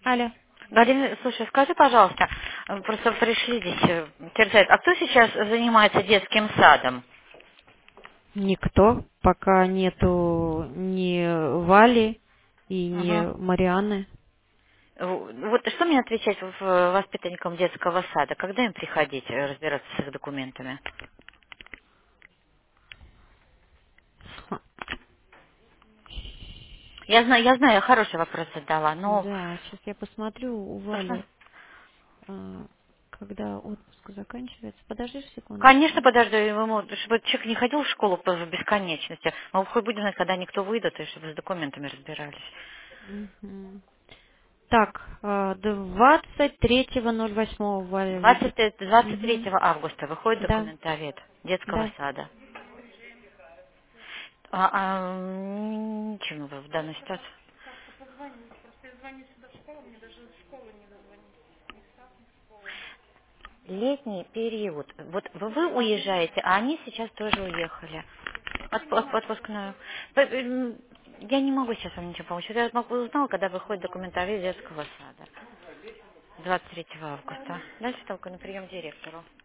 Алло. Галина, слушай, скажи, пожалуйста, просто пришли здесь, терзают, а кто сейчас занимается детским садом? Никто, пока нету ни Вали и Мгм. ни Марианны. Вот что мне отвечать воспитанникам детского сада? Когда им приходить разбираться с их документами? Ха, Я знаю, я хороший вопрос задала, но Да, сейчас я посмотрю у посмотри. Вали, когда отпуск заканчивается. Подождешь Конечно, секундочку. подожду, чтобы человек не ходил в школу в бесконечности. Мы хоть будем знать, когда никто выйдет, и чтобы с документами разбирались. Мгм. Так, 23.08 Валя выйдет. 23 Мгм. августа выходит Да, документовед детского да. сада. Чем вы в данной ситуации? Летний период. Вот вы уезжаете, а они сейчас тоже уехали. Отпускную. Я не могу сейчас вам ничего помочь. Вот я могу узнала, когда выходит документовед детского сада. 23 августа. Дальше только на прием директору.